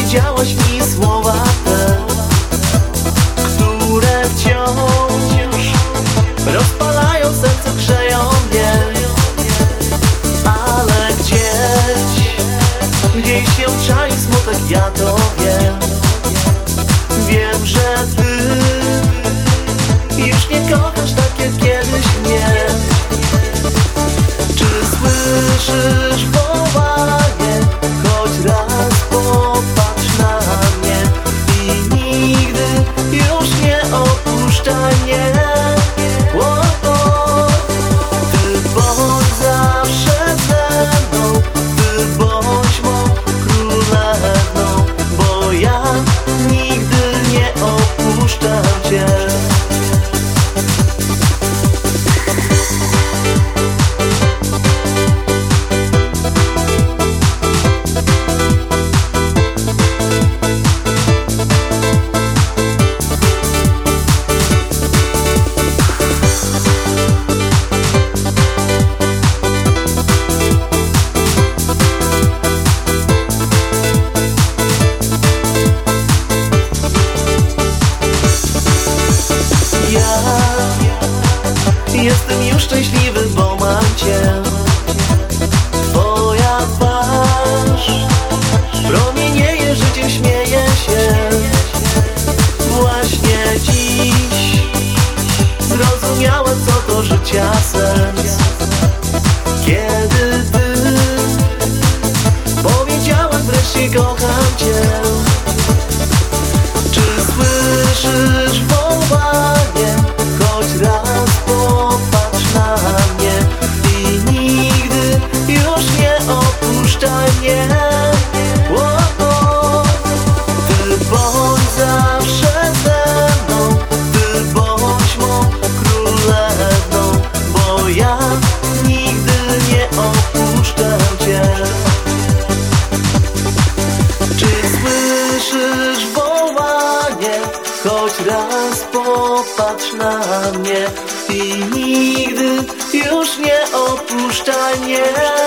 powiedziałaś mi słowa te, które wciąż rozpalają serce, grzeją mnie. Ale gdzieś się czai smutek, ja to wiem. Wiem, że ty już nie kochasz tak jak kiedyś mnie. Czy słyszysz wołanie? Choć raz popatrz na mnie i nigdy już nie opuszczaj mnie. Ty bądź zawsze ze mną, ty bądź mą królewną, bo ja nigdy nie opuszczam cię. Jestem już szczęśliwy, bo mam cię. Twoja twarz promienieje życiem, śmieje się. Właśnie dziś zrozumiałem, co to życia sens. Kiedy ty powiedziałem wreszcie kocham cię. Czy słyszysz wołanie? Choć raz popatrz na mnie i nigdy już nie opuszczaj mnie. Ty bądź zawsze ze mną, ty bądź mą królewną, bo ja nigdy nie opuszczam cię. Czy słyszysz wołanie? Choć raz popatrz na mnie i nigdy już nie opuszczaj mnie.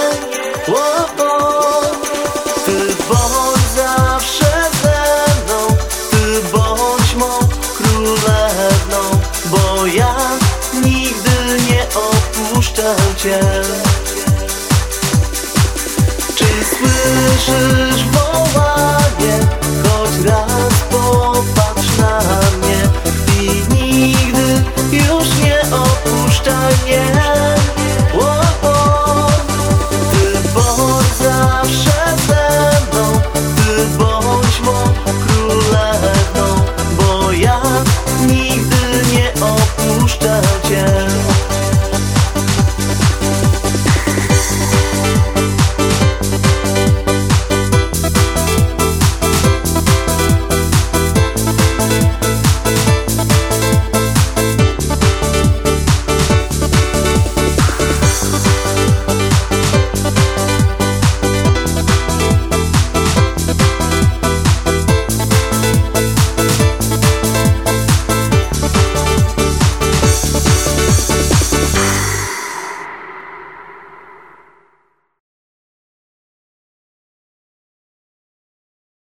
Ty bądź zawsze ze mną, ty bądź mą królewną, bo ja nigdy nie opuszczam cię. Czy słyszysz wołanie?